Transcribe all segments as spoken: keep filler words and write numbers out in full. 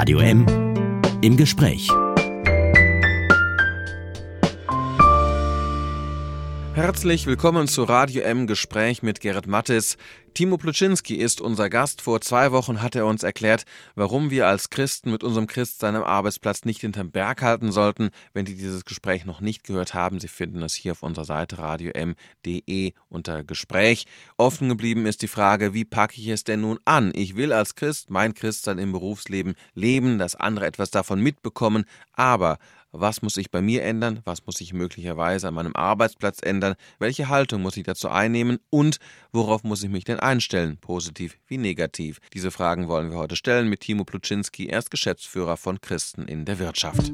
Radio M im Gespräch. Herzlich willkommen zu Radio M Gespräch mit Gerrit Mattes. Timo Pluczynski ist unser Gast. Vor zwei Wochen hat er uns erklärt, warum wir als Christen mit unserem Christsein am Arbeitsplatz nicht hinterm Berg halten sollten. Wenn Sie dieses Gespräch noch nicht gehört haben, Sie finden es hier auf unserer Seite radio m punkt de unter Gespräch. Offen geblieben ist die Frage, wie packe ich es denn nun an? Ich will als Christ mein Christsein im Berufsleben leben, dass andere etwas davon mitbekommen, aber was muss ich bei mir ändern? Was muss ich möglicherweise an meinem Arbeitsplatz ändern? Welche Haltung muss ich dazu einnehmen? Und worauf muss ich mich denn einstellen? Positiv wie negativ? Diese Fragen wollen wir heute stellen mit Timo Pluczynski. Er ist Geschäftsführer von Christen in der Wirtschaft.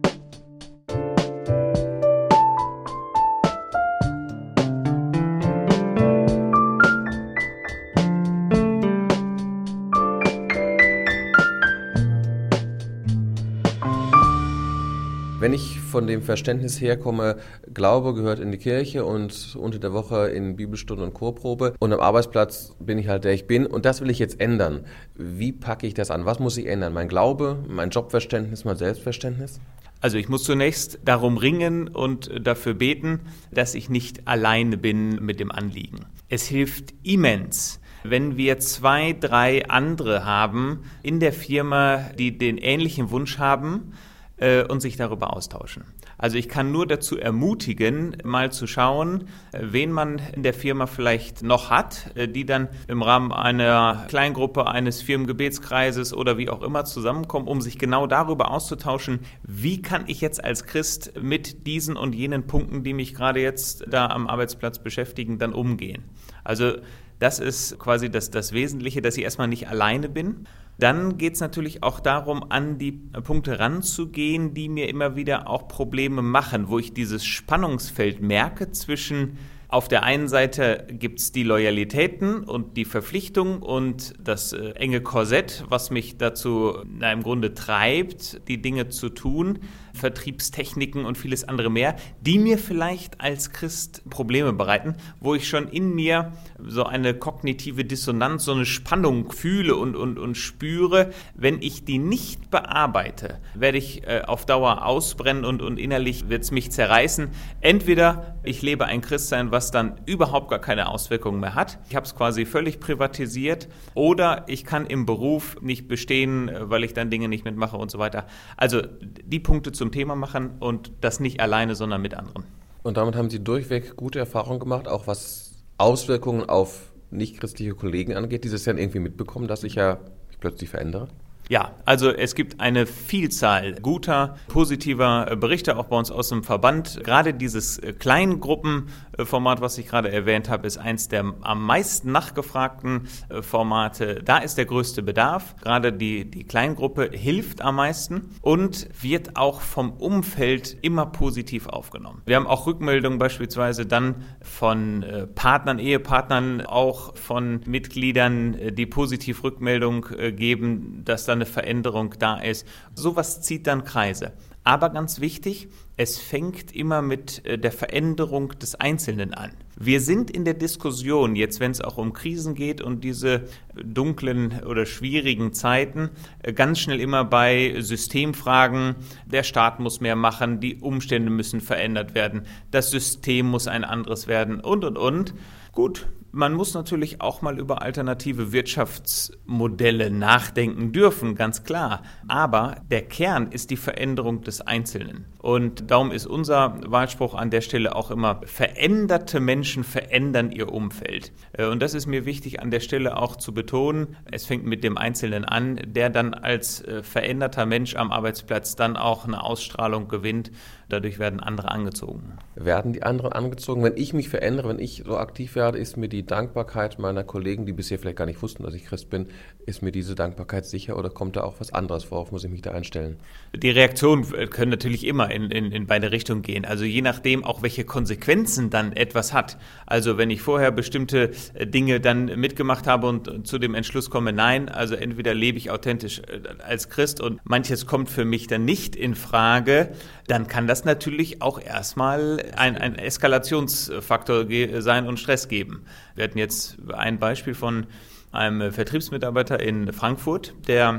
Wenn ich von dem Verständnis herkomme, Glaube gehört in die Kirche und unter der Woche in Bibelstunde und Chorprobe und am Arbeitsplatz bin ich halt der ich bin und das will ich jetzt ändern. Wie packe ich das an? Was muss ich ändern? Mein Glaube, mein Jobverständnis, mein Selbstverständnis? Also ich muss zunächst darum ringen und dafür beten, dass ich nicht alleine bin mit dem Anliegen. Es hilft immens, wenn wir zwei, drei andere haben in der Firma, die den ähnlichen Wunsch haben, und sich darüber austauschen. Also ich kann nur dazu ermutigen, mal zu schauen, wen man in der Firma vielleicht noch hat, die dann im Rahmen einer Kleingruppe, eines Firmengebetskreises oder wie auch immer zusammenkommen, um sich genau darüber auszutauschen, wie kann ich jetzt als Christ mit diesen und jenen Punkten, die mich gerade jetzt da am Arbeitsplatz beschäftigen, dann umgehen. Also das ist quasi das, das Wesentliche, dass ich erstmal nicht alleine bin. Dann geht es natürlich auch darum, an die Punkte ranzugehen, die mir immer wieder auch Probleme machen, wo ich dieses Spannungsfeld merke zwischen auf der einen Seite gibt es die Loyalitäten und die Verpflichtung und das äh, enge Korsett, was mich dazu na, im Grunde treibt, die Dinge zu tun, Vertriebstechniken und vieles andere mehr, die mir vielleicht als Christ Probleme bereiten, wo ich schon in mir so eine kognitive Dissonanz, so eine Spannung fühle und, und, und spüre. Wenn ich die nicht bearbeite, werde ich äh, auf Dauer ausbrennen und, und innerlich wird es mich zerreißen. Entweder ich lebe ein Christsein, was dann überhaupt gar keine Auswirkungen mehr hat. Ich habe es quasi völlig privatisiert oder ich kann im Beruf nicht bestehen, weil ich dann Dinge nicht mitmache und so weiter. Also die Punkte zum Thema machen und das nicht alleine, sondern mit anderen. Und damit haben Sie durchweg gute Erfahrungen gemacht, auch was Auswirkungen auf nichtchristliche Kollegen angeht, die das dann irgendwie mitbekommen, dass ich ja mich plötzlich verändere? Ja, also es gibt eine Vielzahl guter, positiver Berichte auch bei uns aus dem Verband. Gerade dieses Kleingruppenformat, was ich gerade erwähnt habe, ist eins der am meisten nachgefragten Formate. Da ist der größte Bedarf. Gerade die, die Kleingruppe hilft am meisten und wird auch vom Umfeld immer positiv aufgenommen. Wir haben auch Rückmeldungen beispielsweise dann von Partnern, Ehepartnern, auch von Mitgliedern, die positiv Rückmeldung geben, dass da eine Veränderung da ist. Sowas zieht dann Kreise. Aber ganz wichtig, es fängt immer mit der Veränderung des Einzelnen an. Wir sind in der Diskussion, jetzt wenn es auch um Krisen geht und diese dunklen oder schwierigen Zeiten, ganz schnell immer bei Systemfragen. Der Staat muss mehr machen, die Umstände müssen verändert werden, das System muss ein anderes werden und, und, und. Gut, man muss natürlich auch mal über alternative Wirtschaftsmodelle nachdenken dürfen, ganz klar. Aber der Kern ist die Veränderung des Einzelnen. Und darum ist unser Wahlspruch an der Stelle auch immer, veränderte Menschen verändern ihr Umfeld. Und das ist mir wichtig an der Stelle auch zu betonen. Es fängt mit dem Einzelnen an, der dann als veränderter Mensch am Arbeitsplatz dann auch eine Ausstrahlung gewinnt. Dadurch werden andere angezogen. Werden die anderen angezogen? Wenn ich mich verändere, wenn ich so aktiv werde, ist mir die Dankbarkeit meiner Kollegen, die bisher vielleicht gar nicht wussten, dass ich Christ bin, ist mir diese Dankbarkeit sicher oder kommt da auch was anderes? Worauf muss ich mich da einstellen? Die Reaktionen können natürlich immer in, in, in beide Richtungen gehen. Also je nachdem auch, welche Konsequenzen dann etwas hat. Also wenn ich vorher bestimmte Dinge dann mitgemacht habe und zu dem Entschluss komme, nein, also entweder lebe ich authentisch als Christ und manches kommt für mich dann nicht in Frage, dann kann das natürlich auch erstmal ein, ein Eskalationsfaktor ge- sein und Stress geben. Wir hatten jetzt ein Beispiel von einem Vertriebsmitarbeiter in Frankfurt, der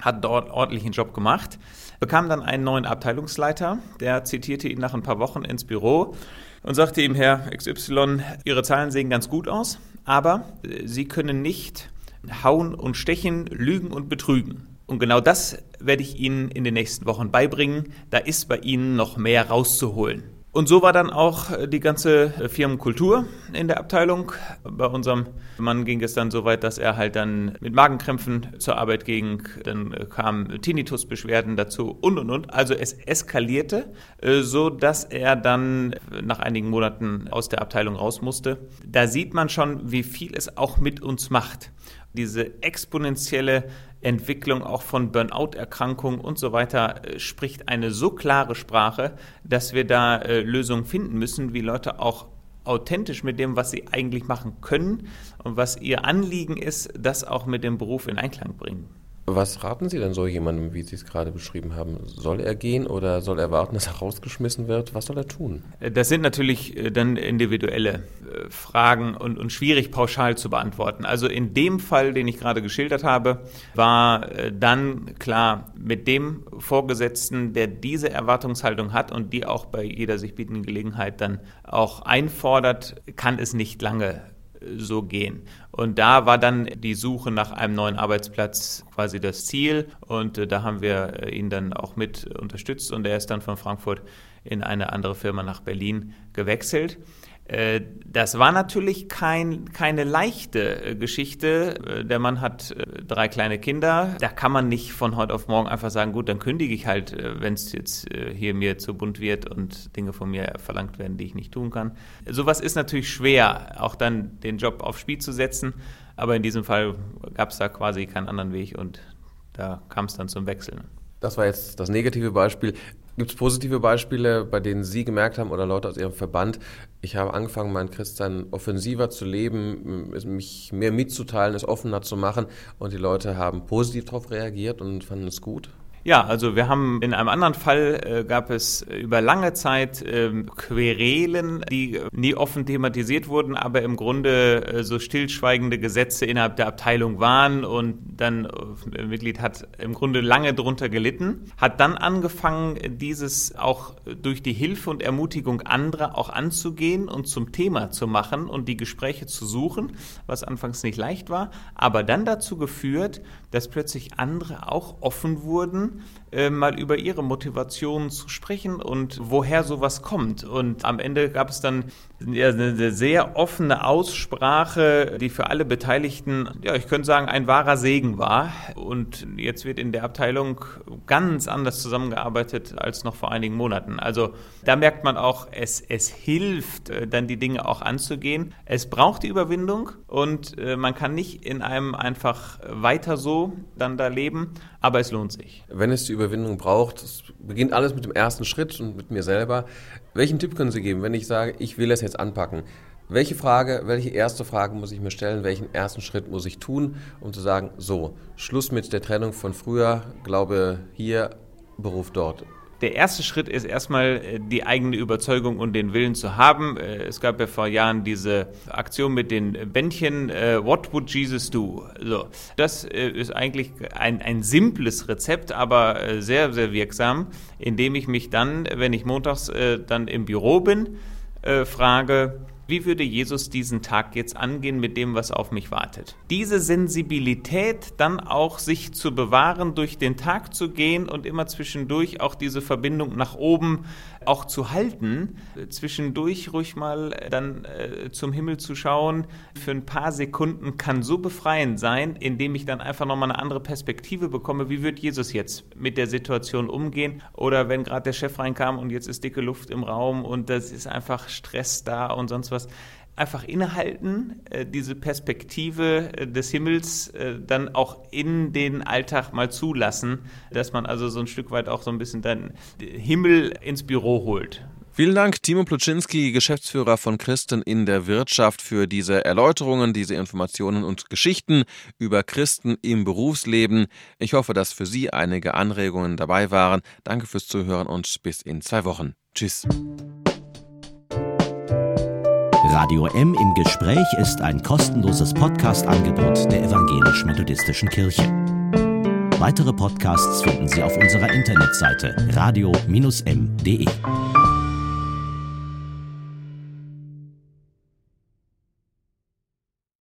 hat dort ordentlichen Job gemacht, bekam dann einen neuen Abteilungsleiter, der zitierte ihn nach ein paar Wochen ins Büro und sagte ihm, Herr X Y, Ihre Zahlen sehen ganz gut aus, aber Sie können nicht hauen und stechen, lügen und betrügen. Und genau das werde ich Ihnen in den nächsten Wochen beibringen. Da ist bei Ihnen noch mehr rauszuholen. Und so war dann auch die ganze Firmenkultur in der Abteilung. Bei unserem Mann ging es dann so weit, dass er halt dann mit Magenkrämpfen zur Arbeit ging. Dann kamen Tinnitusbeschwerden dazu und, und, und. Also es eskalierte, so dass er dann nach einigen Monaten aus der Abteilung raus musste. Da sieht man schon, wie viel es auch mit uns macht. Diese exponentielle Entwicklung auch von Burnout-Erkrankungen und so weiter äh, spricht eine so klare Sprache, dass wir da äh, Lösungen finden müssen, wie Leute auch authentisch mit dem, was sie eigentlich machen können und was ihr Anliegen ist, das auch mit dem Beruf in Einklang bringen. Was raten Sie denn so jemandem, wie Sie es gerade beschrieben haben? Soll er gehen oder soll er warten, dass er rausgeschmissen wird? Was soll er tun? Das sind natürlich dann individuelle Fragen und, und schwierig pauschal zu beantworten. Also in dem Fall, den ich gerade geschildert habe, war dann klar, mit dem Vorgesetzten, der diese Erwartungshaltung hat und die auch bei jeder sich bietenden Gelegenheit dann auch einfordert, kann es nicht lange so gehen. Und da war dann die Suche nach einem neuen Arbeitsplatz quasi das Ziel und äh, da haben wir äh, ihn dann auch mit unterstützt und er ist dann von Frankfurt in eine andere Firma nach Berlin gewechselt. Äh, das war natürlich kein, keine leichte äh, Geschichte. Äh, der Mann hat äh, drei kleine Kinder. Da kann man nicht von heute auf morgen einfach sagen, gut, dann kündige ich halt, äh, wenn es jetzt äh, hier mir zu bunt wird und Dinge von mir verlangt werden, die ich nicht tun kann. Sowas ist natürlich schwer, auch dann den Job aufs Spiel zu setzen. Aber in diesem Fall gab es da quasi keinen anderen Weg und da kam es dann zum Wechseln. Das war jetzt das negative Beispiel. Gibt es positive Beispiele, bei denen Sie gemerkt haben oder Leute aus Ihrem Verband, ich habe angefangen, mein Christsein offensiver zu leben, mich mehr mitzuteilen, es offener zu machen und die Leute haben positiv darauf reagiert und fanden es gut? Ja, also wir haben in einem anderen Fall äh, gab es über lange Zeit äh, Querelen, die äh, nie offen thematisiert wurden, aber im Grunde äh, so stillschweigende Gesetze innerhalb der Abteilung waren und dann äh, Mitglied hat im Grunde lange drunter gelitten, hat dann angefangen, dieses auch durch die Hilfe und Ermutigung anderer auch anzugehen und zum Thema zu machen und die Gespräche zu suchen, was anfangs nicht leicht war, aber dann dazu geführt, dass plötzlich andere auch offen wurden, Äh, mal über ihre Motivationen zu sprechen und woher sowas kommt. Und am Ende gab es dann eine sehr offene Aussprache, die für alle Beteiligten, ja, ich könnte sagen, ein wahrer Segen war. Und jetzt wird in der Abteilung ganz anders zusammengearbeitet als noch vor einigen Monaten. Also da merkt man auch, es, es hilft, dann die Dinge auch anzugehen. Es braucht die Überwindung und äh, man kann nicht in einem einfach weiter so dann da leben, aber es lohnt sich. Wenn es die Überwindung braucht, es beginnt alles mit dem ersten Schritt und mit mir selber. Welchen Tipp können Sie geben, wenn ich sage, ich will es jetzt anpacken? Welche Frage, welche erste Frage muss ich mir stellen? Welchen ersten Schritt muss ich tun, um zu sagen, so, Schluss mit der Trennung von früher, Glaube hier, Beruf dort? Der erste Schritt ist erstmal die eigene Überzeugung und den Willen zu haben. Es gab ja vor Jahren diese Aktion mit den Bändchen, What would Jesus do? So, das ist eigentlich ein, ein simples Rezept, aber sehr, sehr wirksam, indem ich mich dann, wenn ich montags dann im Büro bin, frage, wie würde Jesus diesen Tag jetzt angehen mit dem, was auf mich wartet? Diese Sensibilität dann auch sich zu bewahren, durch den Tag zu gehen und immer zwischendurch auch diese Verbindung nach oben auch zu halten, zwischendurch ruhig mal dann äh, zum Himmel zu schauen, für ein paar Sekunden kann so befreiend sein, indem ich dann einfach nochmal eine andere Perspektive bekomme, wie wird Jesus jetzt mit der Situation umgehen? Oder wenn gerade der Chef reinkam und jetzt ist dicke Luft im Raum und das ist einfach Stress da und sonst was. Einfach innehalten, diese Perspektive des Himmels dann auch in den Alltag mal zulassen, dass man also so ein Stück weit auch so ein bisschen dann Himmel ins Büro holt. Vielen Dank, Timo Plutschinski, Geschäftsführer von Christen in der Wirtschaft, für diese Erläuterungen, diese Informationen und Geschichten über Christen im Berufsleben. Ich hoffe, dass für Sie einige Anregungen dabei waren. Danke fürs Zuhören und bis in zwei Wochen. Tschüss. Radio M im Gespräch ist ein kostenloses Podcast-Angebot der Evangelisch-Methodistischen Kirche. Weitere Podcasts finden Sie auf unserer Internetseite radio Bindestrich m punkt de.